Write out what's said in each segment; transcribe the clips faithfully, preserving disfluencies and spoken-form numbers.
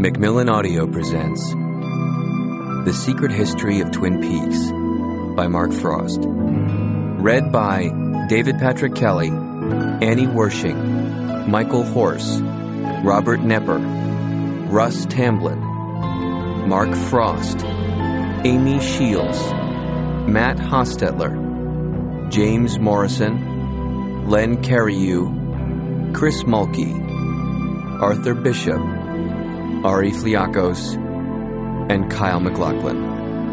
Macmillan Audio presents The Secret History of Twin Peaks by Mark Frost. Read by David Patrick Kelly, Annie Wershing, Michael Horse, Robert Nepper, Russ Tamblin, Mark Frost, Amy Shields, Matt Hostetler, James Morrison, Len Cariou, Chris Mulkey, Arthur Bishop, Ari Fliakos, and Kyle McLaughlin.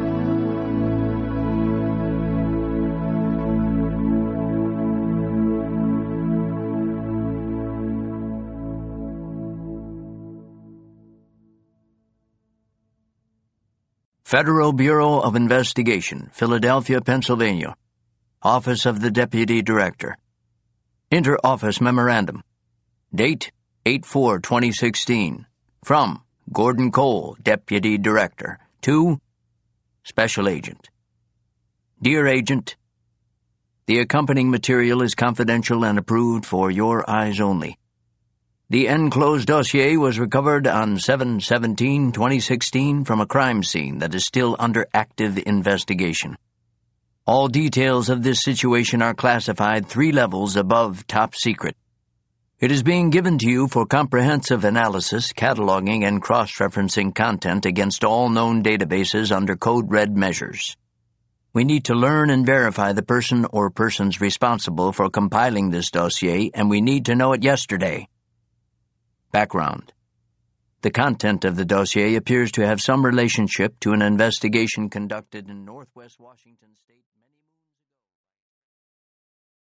Federal Bureau of Investigation, Philadelphia, Pennsylvania. Office of the Deputy Director. Inter-Office Memorandum. Date, eight four twenty sixteen. From Gordon Cole, Deputy Director, to Special Agent. Dear Agent, the accompanying material is confidential and approved for your eyes only. The enclosed dossier was recovered on seven seventeen twenty sixteen from a crime scene that is still under active investigation. All details of this situation are classified three levels above top secret. It is being given to you for comprehensive analysis, cataloging, and cross-referencing content against all known databases under Code Red measures. We need to learn and verify the person or persons responsible for compiling this dossier, and we need to know it yesterday. Background. The content of the dossier appears to have some relationship to an investigation conducted in Northwest Washington State.